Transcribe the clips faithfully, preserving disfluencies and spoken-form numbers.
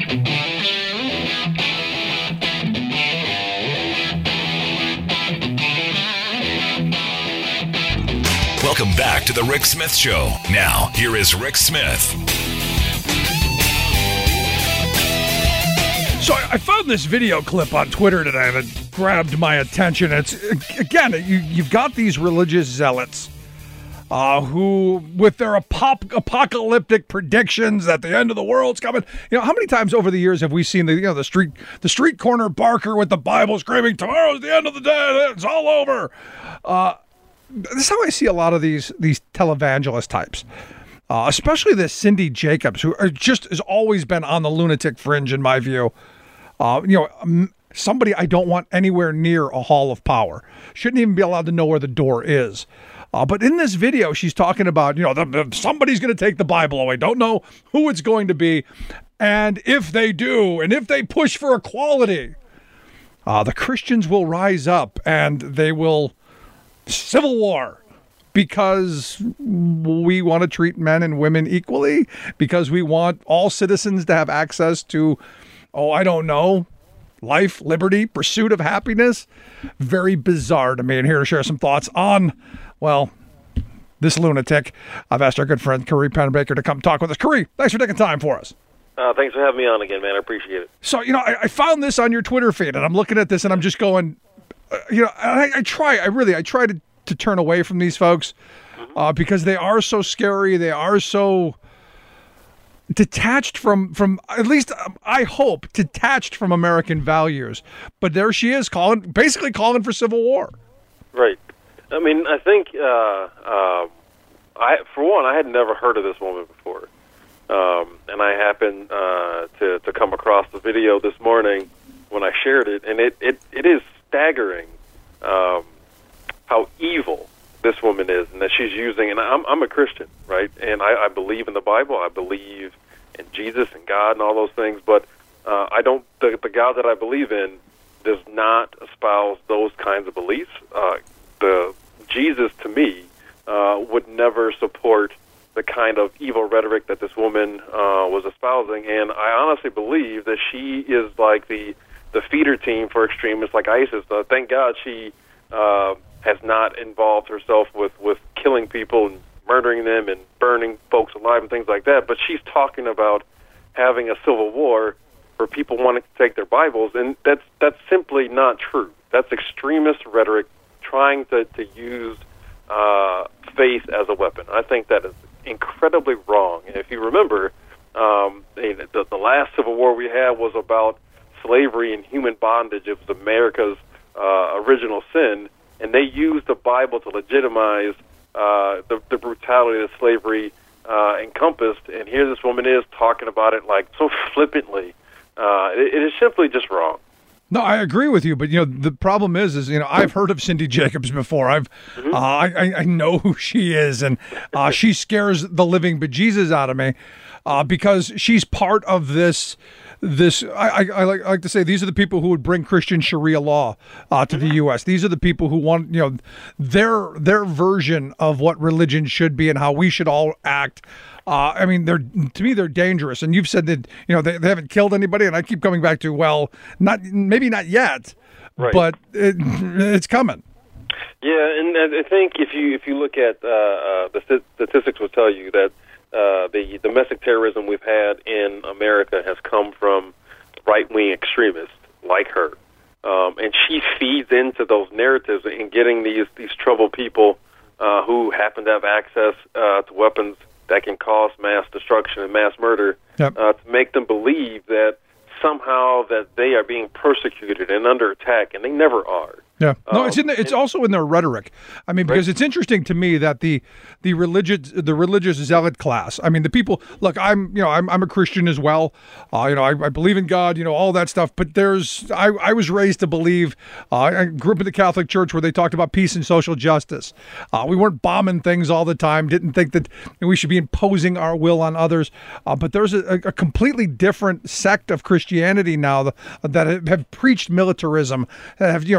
Welcome back to the Rick Smith Show. Now, here is Rick Smith. So I found this video clip on Twitter today that grabbed my attention. It's, again, you, you've got these religious zealots uh, who, with their apop- apocalyptic predictions that the end of the world's coming. You know, how many times over the years have we seen the you know the street the street corner barker with the Bible screaming, "Tomorrow's the end of the day. It's all over." Uh, this is how I see a lot of these these televangelist types. Uh, especially this Cindy Jacobs, who are just has always been on the lunatic fringe, in my view. Uh, you know, um, somebody I don't want anywhere near a hall of power. Shouldn't even be allowed to know where the door is. Uh, but in this video, she's talking about, you know, the, the, somebody's going to take the Bible away. Don't know who it's going to be. And if they do, and if they push for equality, uh, the Christians will rise up and they will civil war. Because we want to treat men and women equally, because we want all citizens to have access to, oh, I don't know, life, liberty, pursuit of happiness. Very bizarre to me. And here to share some thoughts on, well, this lunatic, I've asked our good friend Curry Penbaker to come talk with us. Curry, thanks for taking time for us. Uh, thanks for having me on again, man. I appreciate it. So, you know, I, I found this on your Twitter feed, and I'm looking at this, and I'm just going, uh, you know, I, I try, I really, I try to, to turn away from these folks uh, because they are so scary. They are so detached from, from at least um, I hope, detached from American values. But there she is calling, basically calling for civil war. Right. I mean, I think, uh, uh, I for one, I had never heard of this woman before. Um, and I happened uh, to, to come across the video this morning when I shared it. And it, it, it is staggering um, how evil this woman is, and that she's using, and I'm, I'm a Christian, right? And I, I believe in the Bible. I believe in Jesus and God and all those things, but uh, I don't, the, the God that I believe in does not espouse those kinds of beliefs. Uh, the Jesus, to me, uh, would never support the kind of evil rhetoric that this woman uh, was espousing, and I honestly believe that she is like the, the feeder team for extremists like ISIS. Uh, thank God she uh, has not involved herself with, with killing people and murdering them and burning folks alive and things like that, but she's talking about having a civil war for people wanting to take their Bibles, and that's that's simply not true. That's extremist rhetoric trying to, to use uh, faith as a weapon. I think that is incredibly wrong. And if you remember, um, the, the last civil war we had was about slavery and human bondage. It was America's uh, original sin, and they used the Bible to legitimize uh, the, the brutality that slavery uh, encompassed. And here this woman is talking about it like so flippantly. Uh, it, it is simply just wrong. No, I agree with you, but you know the problem is, is you know I've heard of Cindy Jacobs before. I've, mm-hmm. uh, I, I know who she is, and uh, she scares the living bejesus out of me uh, because she's part of this. This I, I, I, like, I like to say these are the people who would bring Christian Sharia law uh, to the U S. These are the people who want you know their their version of what religion should be and how we should all act. Uh, I mean, they're to me they're dangerous. And you've said that you know they, they haven't killed anybody, and I keep coming back to well, not maybe not yet, right. but it, it's coming. Yeah, and I think if you if you look at uh, uh, the statistics, will tell you that. Uh, the domestic terrorism we've had in America has come from right-wing extremists like her. Um, and she feeds into those narratives and getting these, these troubled people uh, who happen to have access uh, to weapons that can cause mass destruction and mass murder yep. uh, to make them believe that somehow that they are being persecuted and under attack, and they never are. Yeah, no, it's in the, it's also in their rhetoric. I mean, because right. it's interesting to me that the the religious the religious zealot class. I mean, the people. Look, I'm you know I'm I'm a Christian as well. Uh, you know, I, I believe in God. You know, all that stuff. But there's I I was raised to believe. Uh, I grew up in the Catholic Church where they talked about peace and social justice. Uh, we weren't bombing things all the time. Didn't think that we should be imposing our will on others. Uh, but there's a, a completely different sect of Christianity now that, that have preached militarism. Have you know talked about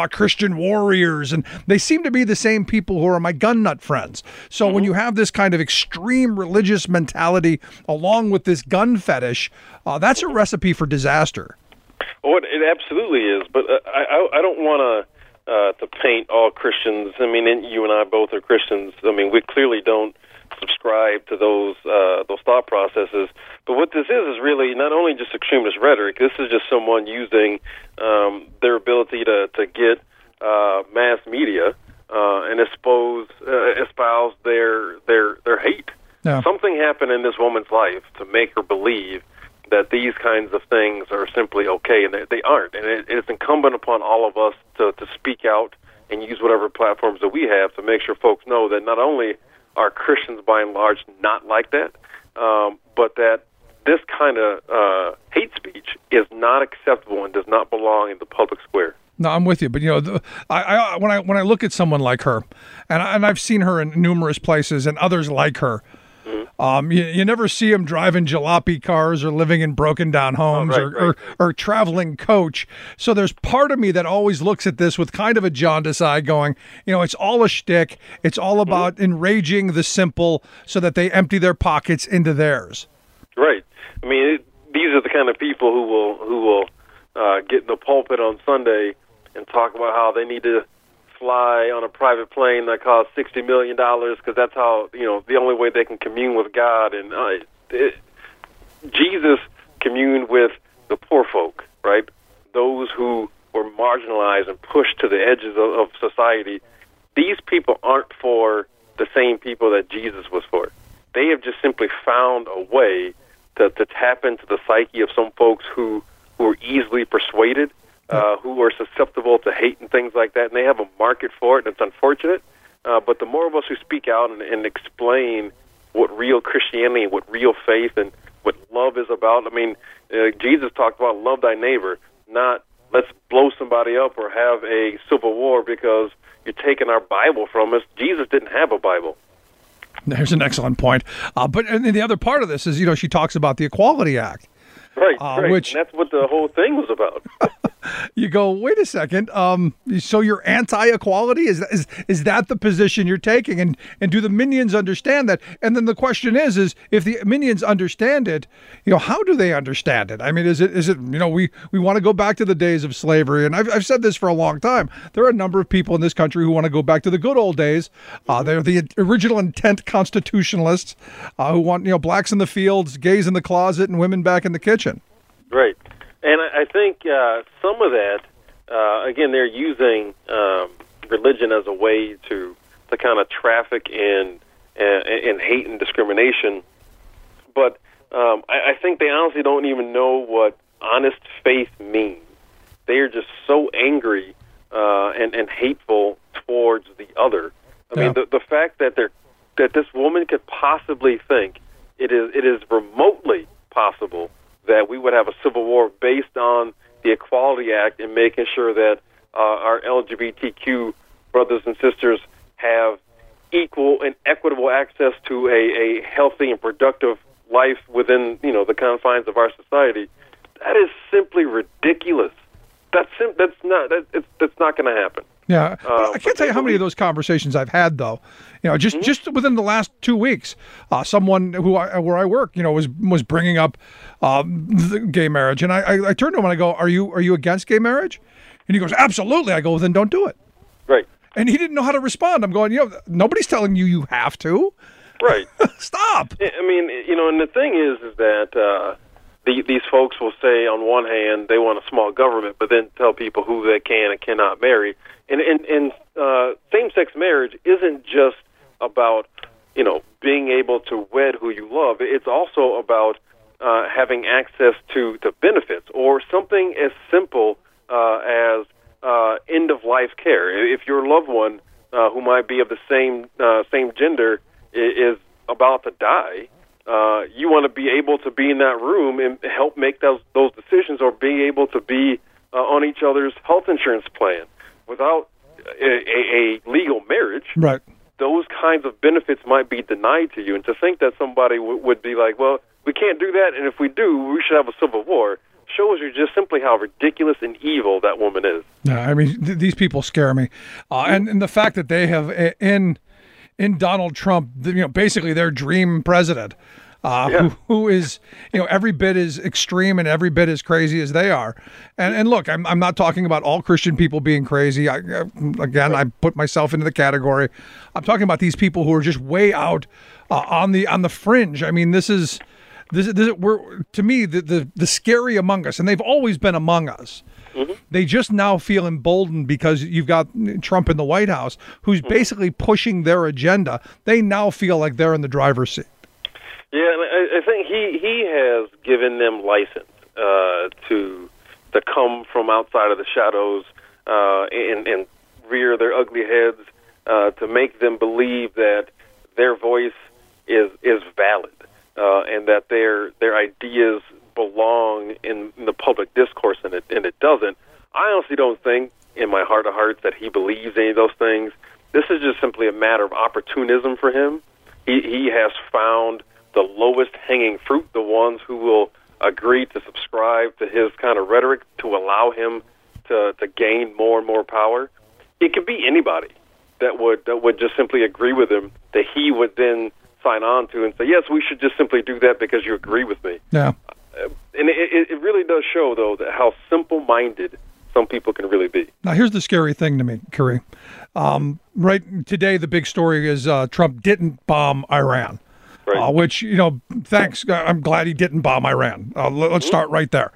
about Christian warriors, and they seem to be the same people who are my gun nut friends. So mm-hmm. when you have this kind of extreme religious mentality along with this gun fetish, uh, that's a recipe for disaster. Oh, it, it absolutely is. But uh, I, I don't want to uh, to paint all Christians. I mean, and you and I both are Christians. I mean, we clearly don't subscribe to those uh, those thought processes. But what this is is really not only just extremist rhetoric. This is just someone using um, their ability to to get uh, mass media uh, and expose uh, espouse their their their hate. Yeah. Something happened in this woman's life to make her believe that these kinds of things are simply okay, and they, they aren't. And it, it's incumbent upon all of us to, to speak out and use whatever platforms that we have to make sure folks know that not only are Christians by and large not like that, um, but that this kind of uh, hate speech is not acceptable and does not belong in the public square. No, I'm with you, but you know, the, I, I when I when I look at someone like her, and I, and I've seen her in numerous places, and others like her. Mm-hmm. Um, you, you never see them driving jalopy cars or living in broken down homes oh, right, or, right. or or traveling coach. So there's part of me that always looks at this with kind of a jaundiced eye, going, you know, it's all a shtick. It's all about mm-hmm. enraging the simple so that they empty their pockets into theirs. Right. I mean, it, these are the kind of people who will who will uh, get in the pulpit on Sunday and talk about how they need to fly on a private plane that costs sixty million dollars because that's how, you know, the only way they can commune with God. And uh, it, Jesus communed with the poor folk, right? Those who were marginalized and pushed to the edges of, of society. These people aren't for the same people that Jesus was for. They have just simply found a way to, to tap into the psyche of some folks who, who are easily persuaded, Uh, who are susceptible to hate and things like that, and they have a market for it, and it's unfortunate. Uh, but the more of us who speak out and, and explain what real Christianity, what real faith, and what love is about, I mean, uh, Jesus talked about love thy neighbor, not let's blow somebody up or have a civil war because you're taking our Bible from us. Jesus didn't have a Bible. There's an excellent point. Uh, but and the other part of this is, you know, she talks about the Equality Act. Right, uh, right. Which, and that's what the whole thing was about. You go, wait a second. Um, so you're anti-equality? Is that, is is that the position you're taking? And and do the minions understand that? And then the question is, is if the minions understand it, you know, how do they understand it? I mean, is it is it you know, we, we want to go back to the days of slavery, and I've I've said this for a long time. There are a number of people in this country who want to go back to the good old days. Uh, they're the original intent constitutionalists uh, who want, you know, blacks in the fields, gays in the closet, and women back in the kitchen. Right. And I think uh, some of that, uh, again, they're using um, religion as a way to, to kind of traffic in, in, in hate and discrimination. But um, I, I think they honestly don't even know what honest faith means. They are just so angry uh, and, and hateful towards the other. I Yeah. mean, the, the fact that they're, that this woman could possibly think it is it is remotely possible that we would have a civil war based on the Equality Act and making sure that uh, our L G B T Q brothers and sisters have equal and equitable access to a, a healthy and productive life within, you know, the confines of our society. That is simply ridiculous. That's sim- that's not that, it's, that's not going to happen. Yeah, Uh, I can't tell you how many of those conversations I've had, though. You know, just, mm-hmm. just within the last two weeks, uh, someone who I, where I work, you know, was was bringing up um, the gay marriage, and I, I, I turned to him and I go, "Are you are you against gay marriage?" And he goes, "Absolutely." I go, well, "Then don't do it." Right. And he didn't know how to respond. I'm going, you know, nobody's telling you you have to. Right. Stop. I mean, you know, and the thing is, is that uh, the, these folks will say, on one hand, they want a small government, but then tell people who they can and cannot marry. And and, and uh, same-sex marriage isn't just about, you know, being able to wed who you love. It's also about uh, having access to, to benefits or something as simple uh, as uh, end-of-life care. If your loved one, uh, who might be of the same uh, same gender, is about to die, uh, you want to be able to be in that room and help make those those decisions, or be able to be uh, on each other's health insurance plan. Without a, a, a legal marriage, right, those kinds of benefits might be denied to you. And to think that somebody w- would be like, well, we can't do that, and if we do, we should have a civil war, shows you just simply how ridiculous and evil that woman is. Yeah, I mean, th- these people scare me, uh, and and the fact that they have uh, in in Donald Trump, you know, basically their dream president, uh, Yeah. who who is, you know, every bit as extreme and every bit as crazy as they are. And and look, I'm I'm not talking about all Christian people being crazy. I, I, again, I put myself into the category. I'm talking about these people who are just way out uh, on the on the fringe. I mean, this is. This, this we're to me the, the the scary among us, and they've always been among us. Mm-hmm. They just now feel emboldened because you've got Trump in the White House, who's mm-hmm. basically pushing their agenda. They now feel like they're in the driver's seat. Yeah, and I, I think he he has given them license uh, to to come from outside of the shadows uh, and, and rear their ugly heads uh, to make them believe that their voice is is valid. Uh, and that their their ideas belong in, in the public discourse, and it and it doesn't. I honestly don't think, in my heart of hearts, that he believes any of those things. This is just simply a matter of opportunism for him. He he has found the lowest hanging fruit, the ones who will agree to subscribe to his kind of rhetoric to allow him to to gain more and more power. It could be anybody that would that would just simply agree with him, that he would then sign on to and say, yes, we should just simply do that because you agree with me. Yeah. Uh, and it, it really does show, though, that how simple-minded some people can really be. Now, here's the scary thing to me, Curry. Um, right today, the big story is uh, Trump didn't bomb Iran, right. uh, which, you know, thanks. I'm glad he didn't bomb Iran. Uh, let's mm-hmm. start right there.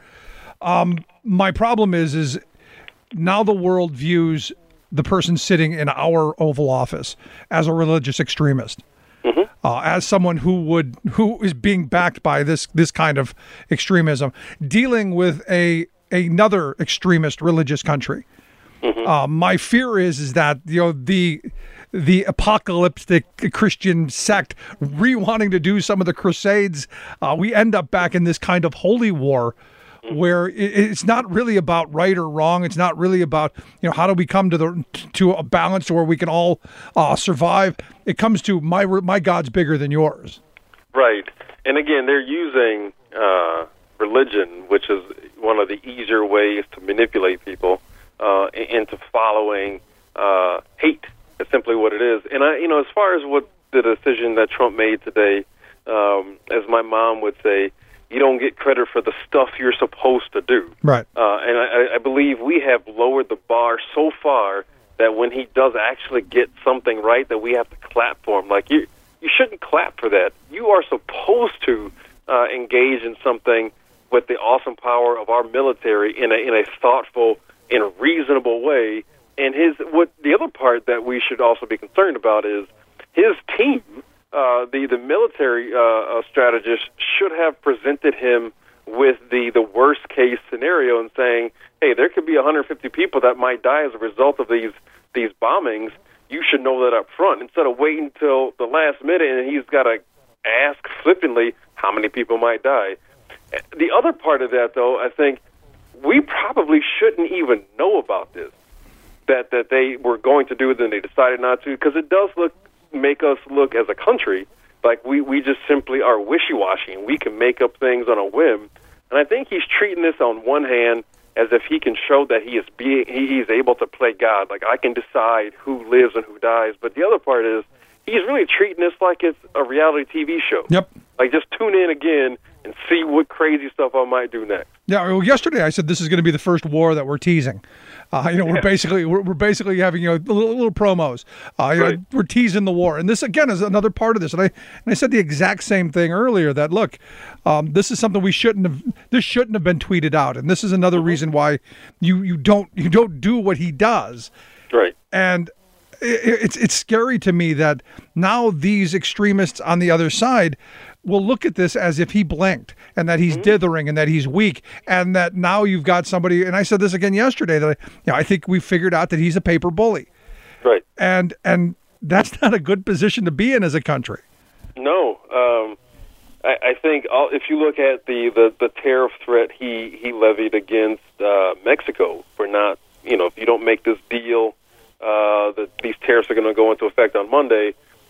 Um, my problem is, is now the world views the person sitting in our Oval Office as a religious extremist. Mm-hmm. Uh, as someone who would who is being backed by this this kind of extremism, dealing with a another extremist religious country. Mm-hmm. Uh, my fear is is that you know the the apocalyptic Christian sect re-wanting to do some of the crusades, uh, we end up back in this kind of holy war. Where it's not really about right or wrong. It's not really about, you know, how do we come to the to a balance to where we can all uh, survive. It comes to my my God's bigger than yours. Right. And again, they're using uh, religion, which is one of the easier ways to manipulate people uh, into following uh, hate. It's simply what it is. And I, you know, as far as what the decision that Trump made today, um, as my mom would say, you don't get credit for the stuff you're supposed to do. Right. Uh, and I, I believe we have lowered the bar so far that when he does actually get something right, that we have to clap for him. Like, you you shouldn't clap for that. You are supposed to uh, engage in something with the awesome power of our military in a in a thoughtful and reasonable way. And his what the other part that we should also be concerned about is his team. Uh, the the military uh, uh, strategist should have presented him with the, the worst case scenario and saying, hey, there could be one hundred fifty people that might die as a result of these these bombings. You should know that up front instead of waiting until the last minute and he's got to ask flippantly how many people might die. The other part of that, though, I think we probably shouldn't even know about this, that that they were going to do it and they decided not to, because it does look make us look as a country like we, we just simply are wishy-washy and we can make up things on a whim. And I think he's treating this on one hand as if he can show that he is being he is able to play God, like I can decide who lives and who dies. But the other part is he's really treating this like it's a reality T V show. Yep. Like, just tune in again and see what crazy stuff I might do next. Yeah, well, yesterday I said this is going to be the first war that we're teasing. Uh, you know, yeah. we're basically we're, we're basically having you know little, little promos. Uh, you right. know, we're teasing the war, and this again is another part of this. And I and I said the exact same thing earlier. That look, um, this is something we shouldn't have. This shouldn't have been tweeted out, and this is another mm-hmm. reason why you you don't you don't do what he does. Right. And it, it's it's scary to me that now these extremists on the other side will look at this as if he blinked and that he's mm-hmm. dithering and that he's weak and that now you've got somebody, and I said this again yesterday, that I, you know, I think we figured out that he's a paper bully. Right. And and that's not a good position to be in as a country. No. Um, I, I think all, if you look at the, the, the tariff threat he, he levied against uh, Mexico for not, you know, if you don't make this deal, uh, that these tariffs are going to go into effect on Monday.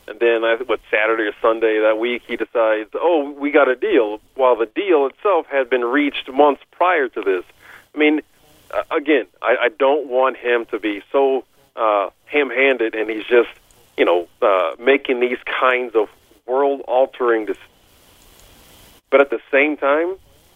And then, I what Saturday or Sunday that week, he decides, oh, we got a deal, while the deal itself had been reached months prior to this. I mean, uh, again, I, I don't want him to be so uh, ham-handed, and he's just, you know, uh, making these kinds of world-altering decisions. But at the same time,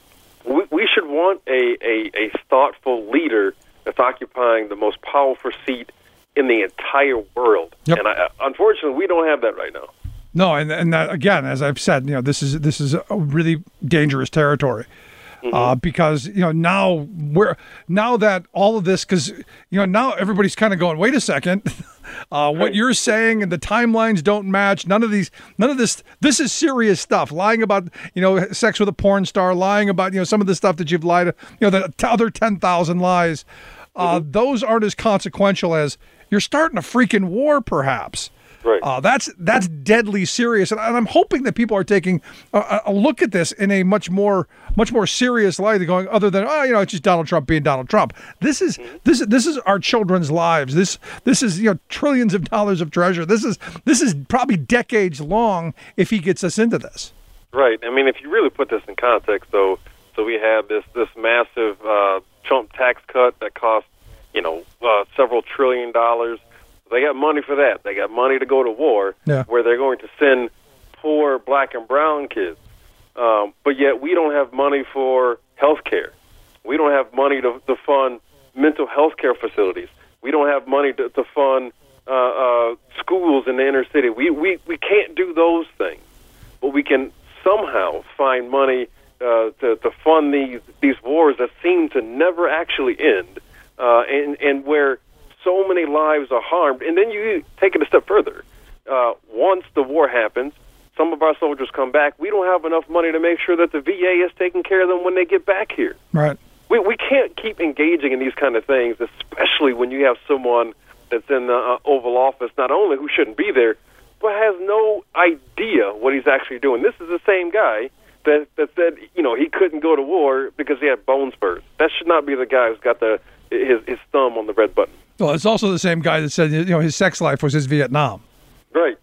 we, we should want a, a, a thoughtful leader that's occupying the most powerful seat in the entire world. Yep. And I, unfortunately, we don't have that right now. No, and and that, again, as I've said, you know, this is this is a really dangerous territory. Mm-hmm. Uh, because, you know, now we're now that all of this, because, you know, now everybody's kind of going, wait a second, uh, what you're saying and the timelines don't match. None of these, none of this, this is serious stuff. Lying about, you know, sex with a porn star, lying about, you know, some of the stuff that you've lied, you know, the other ten thousand lies. Uh, mm-hmm. Those aren't as consequential as you're starting a freaking war, perhaps. Right. Uh, that's that's deadly serious, and I'm hoping that people are taking a, a look at this in a much more much more serious light. They're going, other than, oh, you know, it's just Donald Trump being Donald Trump. This is this is this is our children's lives. This this is, you know, trillions of dollars of treasure. This is this is probably decades long if he gets us into this. Right. I mean, if you really put this in context, though, so we have this this massive uh, Trump tax cut that cost, you know, uh, several trillion dollars. They got money for that. They got money to go to war, yeah. where they're going to send poor black and brown kids. Um, but yet we don't have money for health care. We don't have money to, to fund mental health care facilities. We don't have money to, to fund uh, uh, schools in the inner city. We, we, we can't do those things. But we can somehow find money uh, to, to fund these, these wars that seem to never actually end, uh, and, and where so many lives are harmed. And then you take it a step further. Uh, once the war happens, some of our soldiers come back. We don't have enough money to make sure that the V A is taking care of them when they get back here. Right. We we can't keep engaging in these kind of things, especially when you have someone that's in the uh, Oval Office, not only who shouldn't be there, but has no idea what he's actually doing. This is the same guy that, that said, you know, he couldn't go to war because he had bone spurs. That should not be the guy who's got the his, his thumb on the red button. Well, it's also the same guy that said, you know, his sex life was his Vietnam. Right.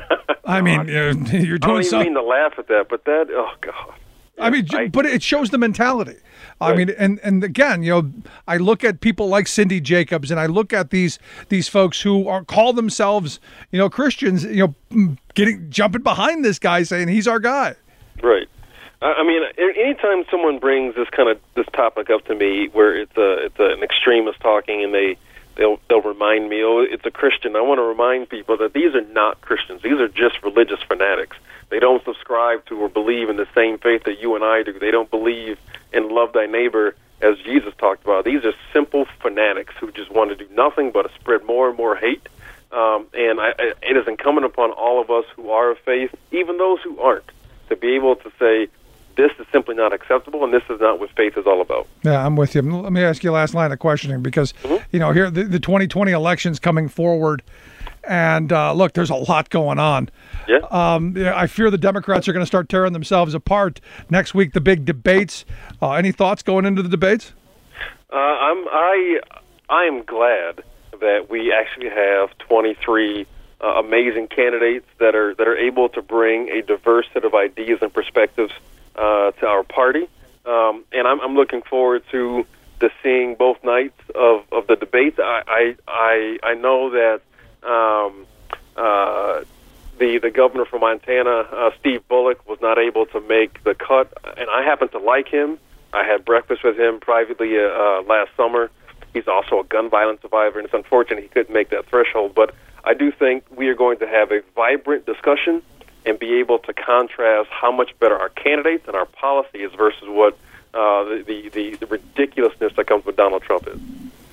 I mean, you're, you're doing something. I don't even mean to laugh at that, but that, oh, God. I mean, I, but it shows the mentality. I right. mean, and, and again, you know, I look at people like Cindy Jacobs, and I look at these these folks who are call themselves, you know, Christians, you know, getting jumping behind this guy, saying he's our guy. Right. I mean, anytime someone brings this kind of this topic up to me, where it's a it's a, an extremist talking, and they they'll they'll remind me, oh, it's a Christian. I want to remind people that these are not Christians. These are just religious fanatics. They don't subscribe to or believe in the same faith that you and I do. They don't believe in love thy neighbor as Jesus talked about. These are simple fanatics who just want to do nothing but spread more and more hate. Um, and I, I, it is incumbent upon all of us who are of faith, even those who aren't, to be able to say, this is simply not acceptable, and this is not what faith is all about. Yeah, I'm with you. Let me ask you a last line of questioning, because, mm-hmm. you know, here the, the twenty twenty election's coming forward, and uh, look, there's a lot going on. Yeah. Um, I fear the Democrats are going to start tearing themselves apart. Next week, the big debates. Uh, any thoughts going into the debates? Uh, I'm I I am glad that we actually have twenty-three uh, amazing candidates that are that are able to bring a diverse set of ideas and perspectives Uh, to our party, um, and I'm, I'm looking forward to to seeing both nights of, of the debates. I I, I, I know that um, uh, the the governor from Montana, uh, Steve Bullock, was not able to make the cut, and I happen to like him. I had breakfast with him privately uh, uh, last summer. He's also a gun violence survivor, and it's unfortunate he couldn't make that threshold. But I do think we are going to have a vibrant discussion and be able to contrast how much better our candidates and our policy is versus what uh, the, the, the, the ridiculousness that comes with Donald Trump is.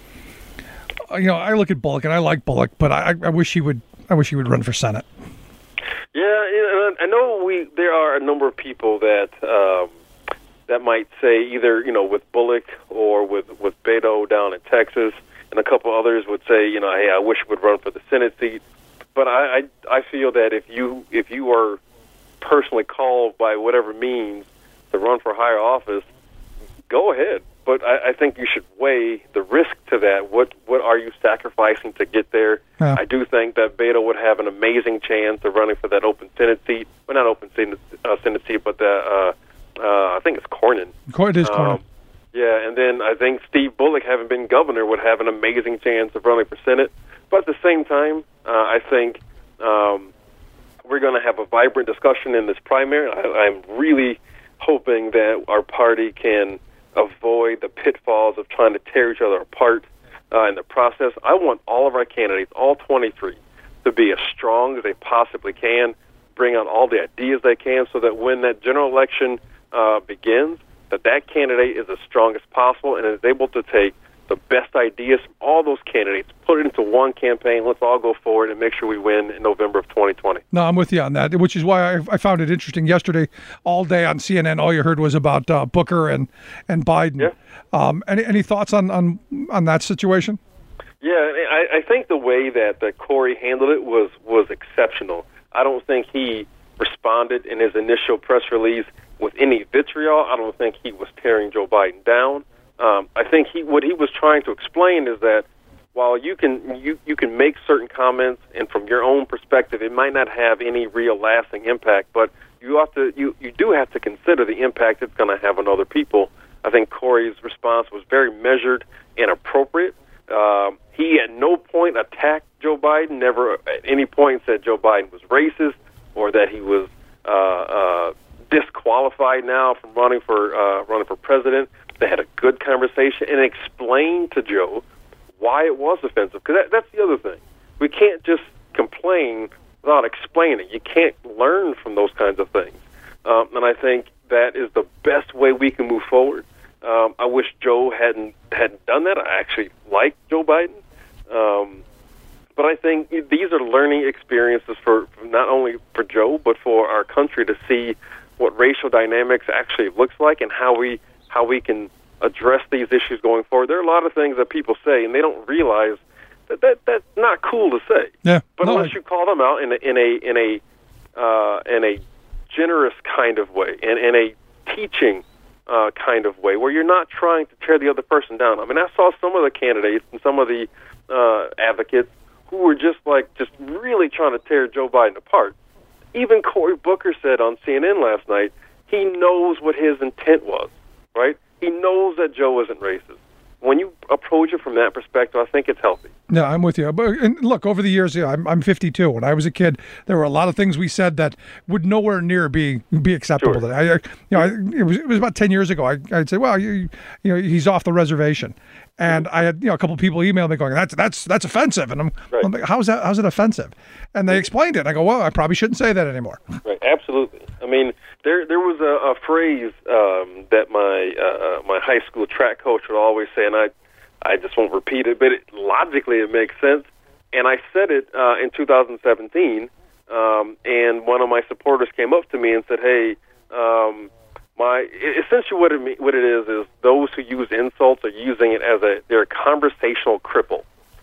Uh, you know, I look at Bullock, and I like Bullock, but I, I wish he would. I wish he would run for Senate. Yeah, you know, I know we. There are a number of people that um, that might say either, you know, with Bullock or with with Beto down in Texas, and a couple others would say, you know, hey, I wish he would run for the Senate seat. But I, I, I feel that if you if you are personally called by whatever means to run for higher office, go ahead. but I, I think you should weigh the risk to that. What what are you sacrificing to get there? Yeah. I do think that Beto would have an amazing chance of running for that open Senate seat. Well, not open Senate, uh, Senate seat, but the, uh, uh, I think it's Cornyn. It is Cornyn. Um, yeah, and then I think Steve Bullock, having been governor, would have an amazing chance of running for Senate. But at the same time, uh, I think um, we're going to have a vibrant discussion in this primary. I, I'm really hoping that our party can avoid the pitfalls of trying to tear each other apart uh, in the process. I want all of our candidates, all twenty-three, to be as strong as they possibly can, bring out all the ideas they can, so that when that general election uh, begins, that that candidate is as strong as possible and is able to take the best ideas from all those candidates, put it into one campaign. Let's all go forward and make sure we win in November of twenty twenty. No, I'm with you on that, which is why I, I found it interesting yesterday. All day on C N N, all you heard was about uh, Booker and and Biden. Yeah. Um, any any thoughts on, on on that situation? Yeah, I, I think the way that, that Corey handled it was was exceptional. I don't think he responded in his initial press release with any vitriol. I don't think he was tearing Joe Biden down. Um, I think he what he was trying to explain is that while you can you, you can make certain comments, and from your own perspective, it might not have any real lasting impact, but you have to you, you do have to consider the impact it's going to have on other people. I think Corey's response was very measured and appropriate. Um, he at no point attacked Joe Biden, never at any point said Joe Biden was racist or that he was uh, uh, disqualified now from running for uh, running for president. They had a good conversation and explained to Joe why it was offensive. Because that, that's the other thing. We can't just complain without explaining. You can't learn from those kinds of things. Um, and I think that is the best way we can move forward. Um, I wish Joe hadn't hadn't done that. I actually like Joe Biden. Um, but I think these are learning experiences for, for not only for Joe, but for our country to see what racial dynamics actually looks like and how we how we can address these issues going forward. There are a lot of things that people say, and they don't realize that, that that's not cool to say. Yeah, but no, unless I... you call them out in a in a in a uh, in a generous kind of way, and in a teaching uh, kind of way, where you're not trying to tear the other person down. I mean, I saw some of the candidates and some of the uh, advocates who were just like just really trying to tear Joe Biden apart. Even Cory Booker said on C N N last night he knows what his intent was. Right? He knows that Joe isn't racist. When you approach it from that perspective, I think it's healthy. No, I'm with you. But and look, over the years, yeah, I'm, I'm fifty-two. When I was a kid, there were a lot of things we said that would nowhere near be be acceptable. Sure. Today. I, I, you know, I, it was it was about ten years ago. I, I'd say, well, you, you know, he's off the reservation, and I had you know a couple of people email me going, that's that's that's offensive, and I'm, right. I'm like, how's that? How's it offensive? And they explained it. And I go, well, I probably shouldn't say that anymore. Right. Absolutely. I mean, there there was a, a phrase um, that my uh, my high school track coach would always say, and I. I just won't repeat it, but it, logically it makes sense. And I said it uh, in two thousand seventeen, um, and one of my supporters came up to me and said, "Hey, um, my essentially what it what it is is those who use insults are using it as a they're a conversational cripple."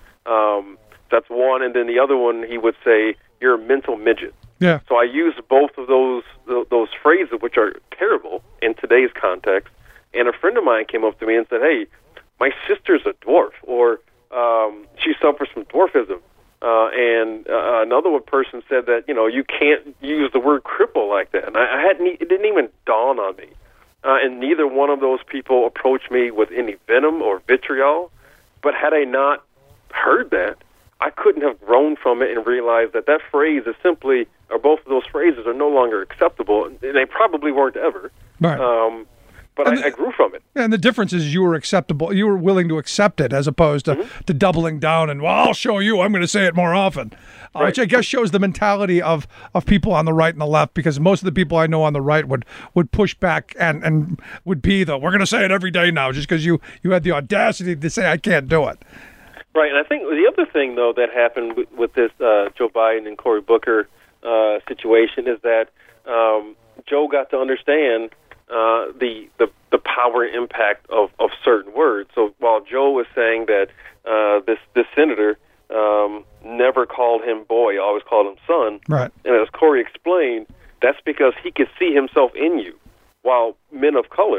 Um, that's one, and then the other one he would say, "You're a mental midget." Yeah. So I use both of those those phrases, which are terrible in today's context. And a friend of mine came up to me and said, "Hey, my sister's a dwarf," or um, she suffers from dwarfism. Uh, and uh, another one person said that, you know, you can't use the word cripple like that. And I, I hadn't, it didn't even dawn on me. Uh, and neither one of those people approached me with any venom or vitriol. But had I not heard that, I couldn't have grown from it and realized that that phrase is simply, or both of those phrases are no longer acceptable. And they probably weren't ever. Right. Um, But I, I grew from it. And the difference is you were acceptable. You were willing to accept it as opposed to, mm-hmm. to doubling down and, well, I'll show you. I'm going to say it more often, uh, right. which I guess shows the mentality of, of people on the right and the left, because most of the people I know on the right would, would push back and, and would be the, we're going to say it every day now just because you, you had the audacity to say I can't do it. Right. And I think the other thing, though, that happened with, with this uh, Joe Biden and Cory Booker uh, situation is that um, Joe got to understand Uh, the, the the power and impact of, of certain words. So while Joe was saying that uh, this this senator um, never called him boy, always called him son, right. And as Cory explained, that's because he could see himself in you. While men of color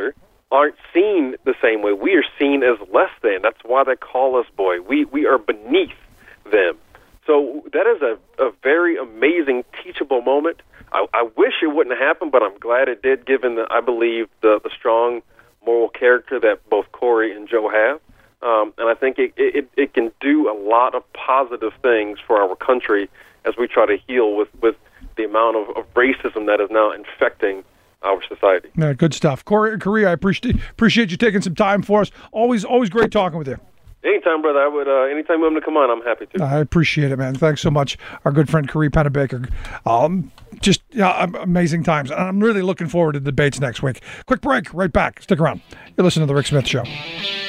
aren't seen the same way. We are seen as less than. That's why they call us boy. We we are beneath them. So that is a, a very amazing, teachable moment. I, I wish it wouldn't happen, but I'm glad it did, given, the, I believe, the, the strong moral character that both Corey and Joe have. Um, and I think it, it, it can do a lot of positive things for our country as we try to heal with, with the amount of, of racism that is now infecting our society. Yeah, good stuff. Corey, Corey, I appreciate appreciate you taking some time for us. Always, always great talking with you. Anytime, brother. I would. Uh, anytime you want me to come on, I'm happy to. I appreciate it, man. Thanks so much, our good friend Corey Pennebaker. Um, just yeah, amazing times. I'm really looking forward to the debates next week. Quick break. Right back. Stick around. You're listening to the Rick Smith Show.